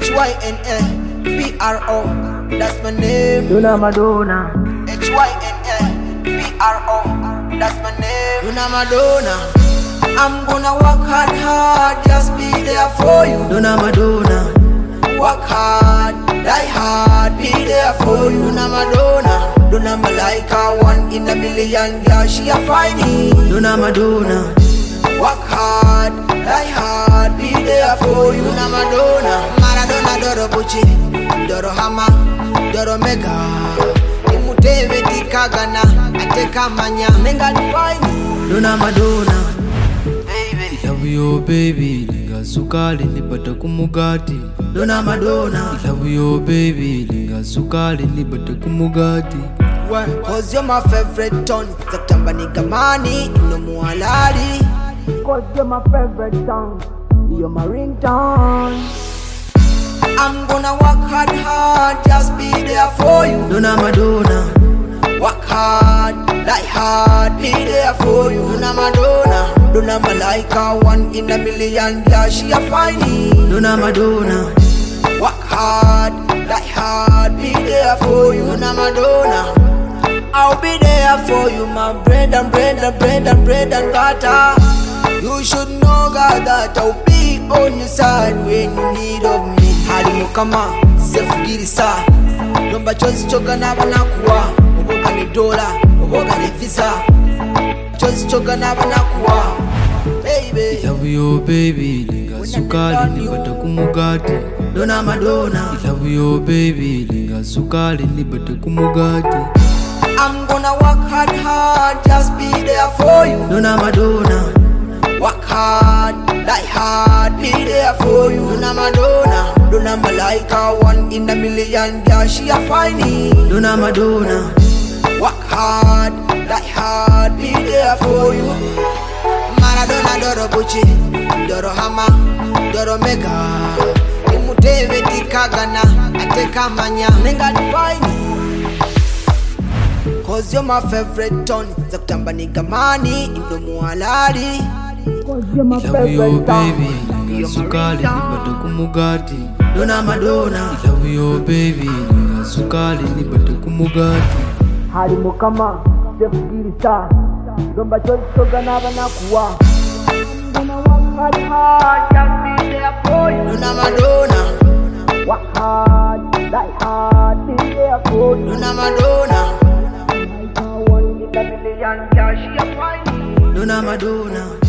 HYNAPRO, that's my name. Dona Madonna. HYNAPRO, that's my name. Dona Madonna. I'm gonna work hard, just be there for you. Dona Madonna. Work hard, die hard, be there for you. Dona Madonna. Dona Malaika, 1 in a million, girl, she a finding. Dona Madonna. Work hard, die hard, be there for you. Dona Madonna. Maradona, Doro Bucci, Doro Hama, Doro Mega. Imuteve tikagana, ateka manya, nenga define. Dona Madonna. Baby, Love you baby, linga sukali nipata kumugati. Dona Madonna. Love you baby, linga sukali nipata kumugati. cause you're my favorite tone. Zakutamba nigamani, ino muhalali. Cause you're my favorite song, you're my ringtone. I'm gonna work hard, just be there for you. Dona Madonna. Work hard, die hard, be there for you. Dona Madonna. Dona Malaika, 1 in a million, girl, she a finding. Dona Madonna. Work hard, die hard, be there for you. Dona Madonna. I'll be there for you, my bread and butter. You should know, God, that I'll be on your side when you need of me. Hali mukama, sefugirisa. Nomba chozi choga n'abanakuwa. Oboga ne dola, oboga ne visa. Chozi choga n'abanakuwa. Baby, Love you baby, linga sukali nipata kumugati. Dona Madonna. Love you baby, linga sukali nipata kumugati. I'm gonna work hard, just be there for you. Dona Madonna. Work hard, die hard, be there for you. Dona Madonna. Dona Malaika, 1 in a million, girl, she a finding. Dona Madonna. Work hard, die hard, be there for you. Maradona, Doro Bucci, Doro Hama, Doro Mega. Imuteve tikagana, ateka manya, nenga define. Cause you're my favorite tone. Zakutamba nigamani, ino muhalali. Love you baby, linga sukali nipata kumugati. Dona Madonna. Love you baby, linga sukali nipata kumugati. Hali mukama, sefugirisa. Nomba chozi choga n'abanakuwa. Gonna work hard, just be there for you. Dona Madonna. Work hard, die hard, be there for you. Dona Madonna. Dona Madonna.